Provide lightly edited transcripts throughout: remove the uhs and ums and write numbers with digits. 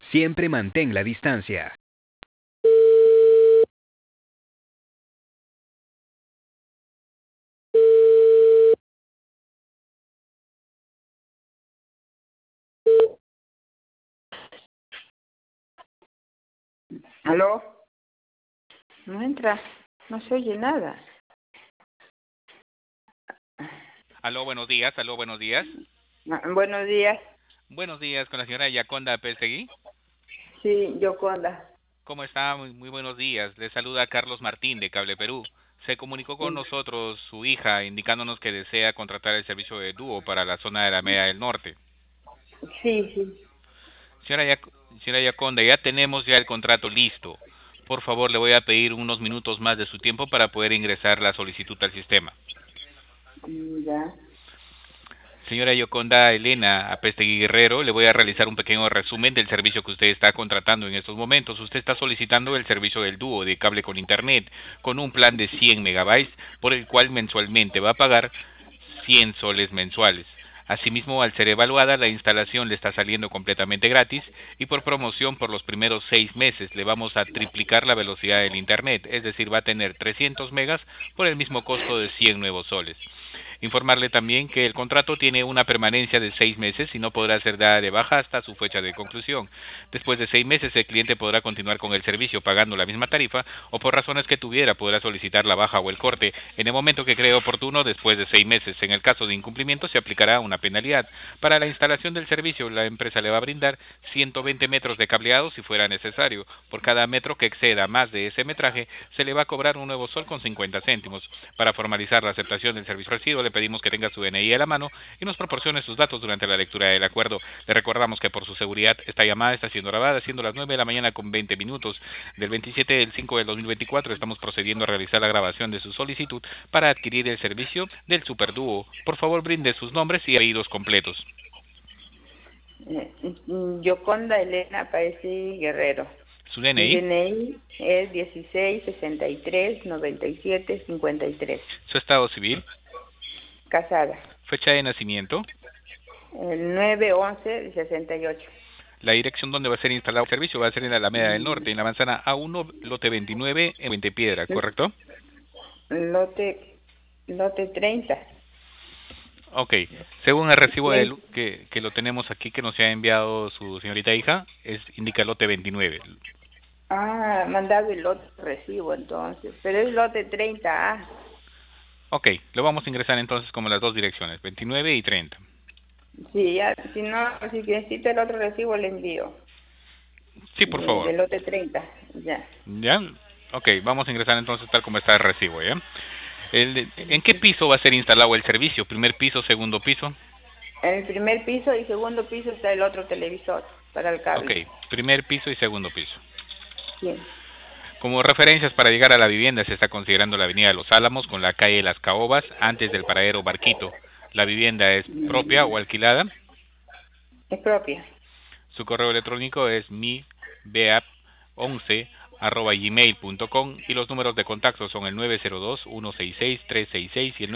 Siempre mantén la distancia. ¿Aló? No entra, no se oye nada. Aló, buenos días. Aló, buenos días. Buenos días. Buenos días con la señora Yaconda Pestegui. Sí, Yoconda. ¿Cómo está? Muy buenos días. Le saluda Carlos Martín de Cable Perú. Se comunicó con nosotros su hija indicándonos que desea contratar el servicio de dúo para la zona de la Media del Norte. Sí, sí. Señora Yaconda, ya tenemos ya el contrato listo. Por favor, le voy a pedir unos minutos más de su tiempo para poder ingresar la solicitud al sistema. Ya. Señora Yoconda Elena Apestegui Guerrero, le voy a realizar un pequeño resumen del servicio que usted está contratando en estos momentos. Usted está solicitando el servicio del dúo de cable con internet con un plan de 100 megabytes por el cual mensualmente va a pagar 100 soles mensuales. Asimismo, al ser evaluada, la instalación le está saliendo completamente gratis y por promoción por los primeros 6 meses le vamos a triplicar la velocidad del internet, es decir, va a tener 300 megas por el mismo costo de 100 nuevos soles. Informarle también que el contrato tiene una permanencia de 6 meses y no podrá ser dada de baja hasta su fecha de conclusión. Después de 6 meses el cliente podrá continuar con el servicio pagando la misma tarifa o por razones que tuviera podrá solicitar la baja o el corte en el momento que cree oportuno después de 6 meses. En el caso de incumplimiento se aplicará una penalidad. Para la instalación del servicio la empresa le va a brindar 120 metros de cableado si fuera necesario. Por cada metro que exceda más de ese metraje se le va a cobrar un nuevo sol con 50 céntimos. Para formalizar la aceptación del servicio ofrecido le pedimos que tenga su DNI a la mano y nos proporcione sus datos durante la lectura del acuerdo. Le recordamos que por su seguridad esta llamada está siendo grabada, siendo las 9 de la mañana con 20 minutos del 27 del 5 del 2024. Estamos procediendo a realizar la grabación de su solicitud para adquirir el servicio del Superdúo. Por favor, brinde sus nombres y apellidos completos. Yoconda Elena Paesi Guerrero. ¿Su Mi DNI? DNI es 16 63 97 53. ¿Su estado civil? Casada. ¿Fecha de nacimiento? El 9/11 68. La dirección donde va a ser instalado el servicio va a ser en la Alameda del Norte, en la manzana A1, lote 29, en Puente Piedra, ¿correcto? Lote 30. Ok, según el recibo que lo tenemos aquí, que nos ha enviado su señorita hija, indica lote 29. Mandado el otro recibo entonces, pero es lote 30A. Ok, lo vamos a ingresar entonces como las dos direcciones, 29 y 30. Sí, ya, si no, si necesita el otro recibo le envío. Sí, por favor. De lote 30, ya. ¿Ya? Ok, vamos a ingresar entonces tal como está el recibo, ¿ya? ¿En qué piso va a ser instalado el servicio? ¿Primer piso, segundo piso? En el primer piso y segundo piso está el otro televisor para el cable. Ok, primer piso y segundo piso. Sí. Como referencias para llegar a la vivienda se está considerando la avenida Los Álamos con la calle Las Caobas antes del paradero Barquito. ¿La vivienda es propia o alquilada? Es propia. Su correo electrónico es mibeap11@gmail.com y los números de contacto son el 902-166-366 y el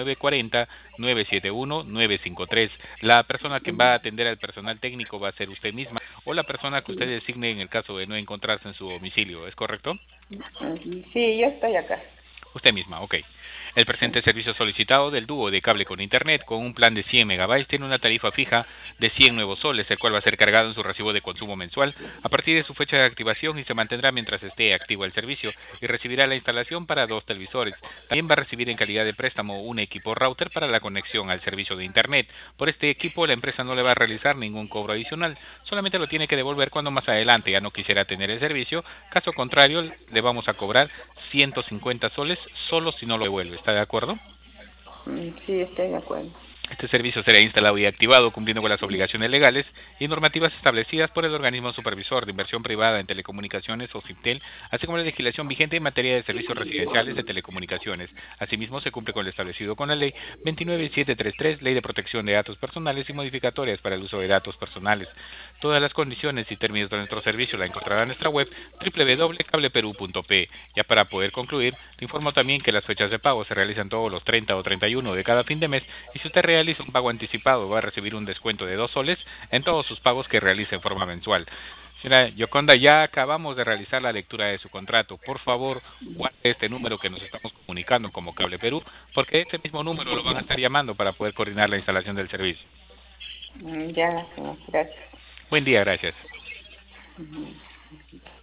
940-971-953. La persona que va a atender al personal técnico va a ser usted misma o la persona que usted designe en el caso de no encontrarse en su domicilio, ¿es correcto? Sí, yo estoy acá. Usted misma, ok. El presente servicio solicitado del dúo de cable con internet con un plan de 100 megabytes tiene una tarifa fija de 100 nuevos soles, el cual va a ser cargado en su recibo de consumo mensual a partir de su fecha de activación y se mantendrá mientras esté activo el servicio y recibirá la instalación para 2 televisores. También va a recibir en calidad de préstamo un equipo router para la conexión al servicio de internet. Por este equipo la empresa no le va a realizar ningún cobro adicional, solamente lo tiene que devolver cuando más adelante ya no quisiera tener el servicio, caso contrario le vamos a cobrar 150 soles solo si no lo devuelve. ¿Está de acuerdo? Sí, estoy de acuerdo. Este servicio será instalado y activado cumpliendo con las obligaciones legales y normativas establecidas por el organismo supervisor de inversión privada en telecomunicaciones o CIPTEL, así como la legislación vigente en materia de servicios residenciales de telecomunicaciones. Asimismo, se cumple con lo establecido con la Ley 29733, Ley de Protección de Datos Personales y modificatorias para el uso de datos personales. Todas las condiciones y términos de nuestro servicio la encontrará en nuestra web www.cableperu.p. Ya para poder concluir, te informo también que las fechas de pago se realizan todos los 30 o 31 de cada fin de mes y si usted realiza un pago anticipado va a recibir un descuento de 2 soles en todos sus pagos que realice en forma mensual. Señora Yoconda, ya acabamos de realizar la lectura de su contrato. Por favor, guarde este número que nos estamos comunicando como Cable Perú, porque este mismo número lo van a estar llamando para poder coordinar la instalación del servicio. Ya, señor, gracias. Buen día, gracias. Ujú.